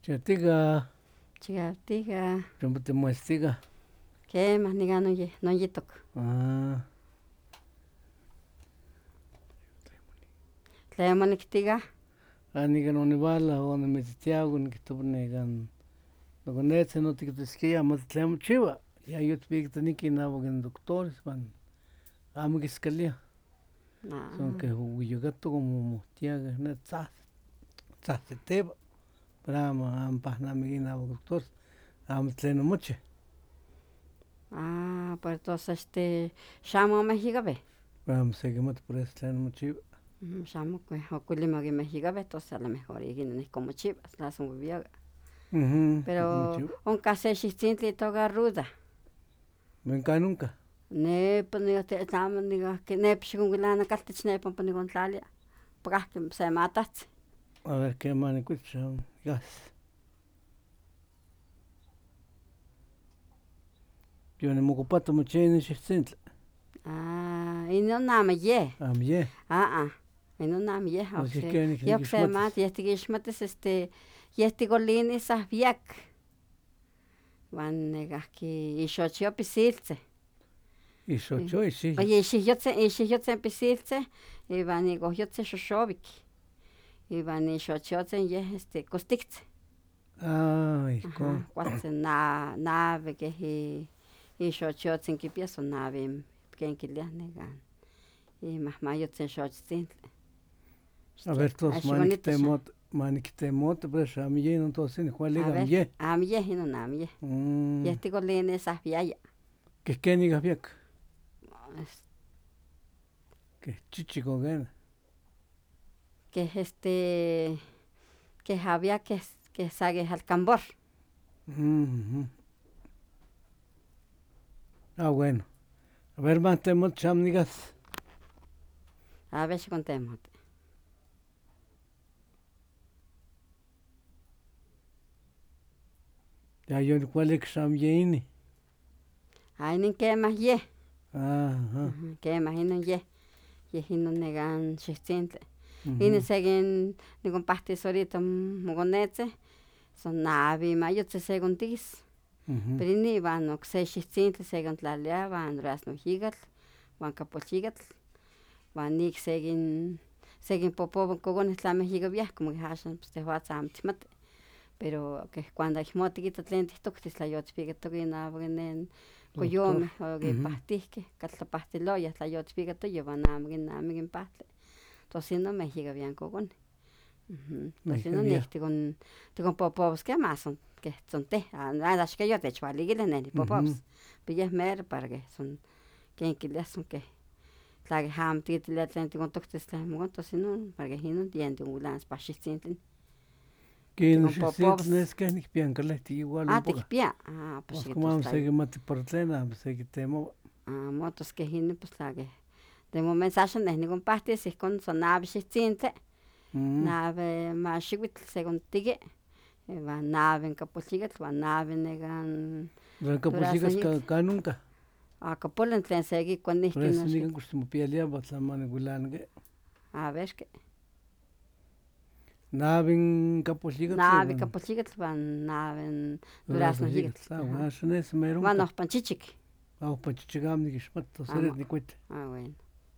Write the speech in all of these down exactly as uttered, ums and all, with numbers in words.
Chatiga, Chigaptiga, Rambutemuestiga. quema niga no ye, no yitok. Ah, Tlemoniktiga, anigan onibala o nimitiago nikitopnegan. Nogonetze no tikiteskia mattlemo chiva. Ya yo tpiktaniki nabogen doctores van. Amo giscalia. Son que huyogato como mostiaga netzah. Tzahteteba. Brahma ampahnamigina doctores. Amo tleno moche. Ah, pues entonces este, Shamo Mexigabe. Brahma seguimos por eso tleno mochiva. Shamo que oculimo que Mexigabe, entonces a lo mejor y no es como chivas, las un viaga. Mhm. Pero un case chistintli toga ruda. Nunca nunca. Ne pues ni te estamos ni que ne pues con la caltech ne pon pon con tlalia. Para que se matas. A ver qué man escucha. Gas. Yo ne mocopato mochene chistintla. Ah, y no nada me ye. Am ye. Ah, ah. Y no nada me ye. O si que ni Yo que se mat, y este gishmates este y este golini sahbiak. Van negaki y shochio pisilce. Y socho y sí. Oye, si yo te y si yo te pisilce, y van y yo te shoshovik. Y van y shochio te ye este costicce. Ay, con. Cuatse na nave que y y shochio te que pienso nave que en que le negan. Y más mayo te shochtin. A ver, todos maniktemot, maniktemot, pero a mí ya no todos en cuál liga ye. A mí ya no na mí. Y este golene esas viaya. ¿Qué es que ni gabiak? Que chichico gana. Que es este que había que que sague al cambor. Mm-hmm. Ah, bueno. A ver, más temot chamnigas. A ver si contemos. Ya yo cuál exam yeini. Ay, ni que más ye. Ajá. Que más no ye. Y no negan chistinte. Y ni seguen ni compartir ahorita mogonete. Son navi mayo te según tis. Pero ni van no se chistinte según la lea van ras no higat. Van capochigat. Van ni seguen seguen popo cogones la mejiga via como que hashan pues te va a timate. Pero que cuando hay motiquita tlente toctes la yot piga toquina en coyome o que pastisque calta pastilo ya la yot piga to llevan a amigin amigin paste. Entonces no me llega bien cogone. Entonces no necesito con te con popos que más son que son te nada que yo te echo aligre en popos. Pero es mer para que son que que le son que la que ham tite le tlente con toctes la mo entonces no para que no entiende un lans pastisinte. Que no se es que ni pian que le igual un poco. Ah, te ah, pues sí. Como vamos a seguir mate por plena, pues que temo. Ah, motos que hine pues la que de momento mensaje no ningún parte si con sonaba chistinte. Nave más chiquit según tige. Va nave en capuchigat, va nave negan. En capuchigat ka nunca. Ah, capolen tlen segui con ni que no. Ni con costimo pielia, pues la mano gulangue. A ver que Navin capuchigat. Nave capuchigat van naven durazno higat. Ah, bueno, eso es mero. Van los panchichik. Ah, panchichigam ni gishmat, seret ni cuete. Ah, bueno.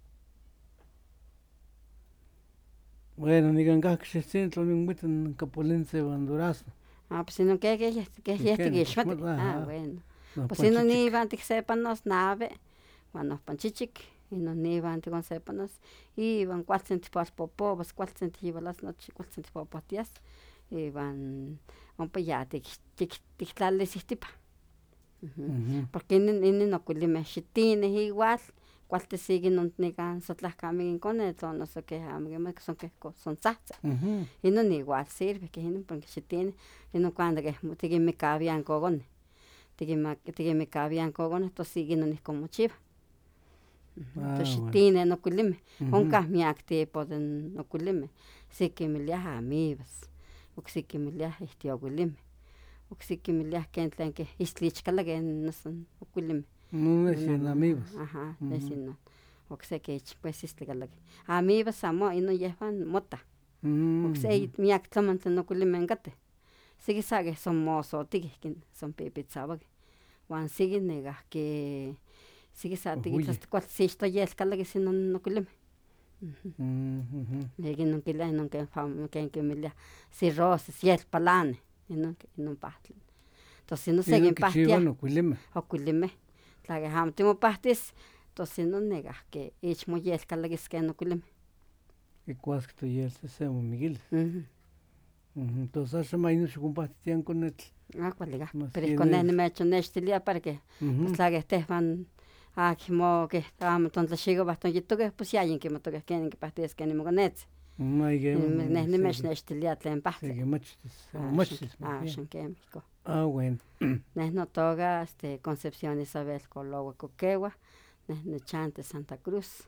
Bueno, ni ganga que se siente lo mismo en capolense van durazno. Ah, pues si no que que que este gishmat. Ah, bueno. Pues si no ni van que sepan los nave, van los panchichik. Y no ni van te con sepanos y van cuatro centímetros popo pues cuatro centímetros las noches cuatro centímetros potias y van un payate tic tic tal les tipa porque en no culime chitines igual cuál te siguen no negan sotlas camin con eso no sé qué amigo que son que son salsa y no ni igual sirve que no porque chitines y no cuando que te me cabían cogón te me te me cabían cogón esto sigue no es como chiva. Entonces tiene no culime un casmiac tipo de no culime sí que me le a amigos o sí que me le a este culime o sí que me le a que entran que islich cala que no son culime no es en amigos ajá es no o sé que pues este cala que amigos amo y no llevan mota o sé miac toman no culime engate Siquisage son mosotiqueh son pipitzauaqueh uan siqui necahqui siquisatiqueh cualtzixtoyelcalaquis inon ocuilimeh inon quiliah inon ken quimiliah cirrosis yelpalaneh inon pahtli tos inon sequinpahtia ocuilimeh tla keh amo timopahtis tos inon necahqui ich moyelcalaquis ken ocuilimeh quicuasqueh toyeltos se momiquilis tos axan maino xiconpahtitia in conetl ah cuali cah pero ihcon neh nimechonnextilia para que tla keh tehwan akimo keh amo tontlaxicowah toyitoqueh pues ya yinquimatoqueh quenin quipahtisqueh imoconetzin neh nimechnextilia tlen pahtli axan quemah ihcon ah bueno neh notoca Concepción Isabel Coloua Coquehuah neh nichanti Santa Cruz.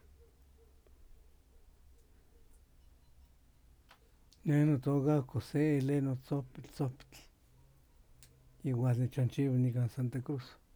Neh notoca José Eleno Tzopitl igual nichanchiua nican Santa Cruz.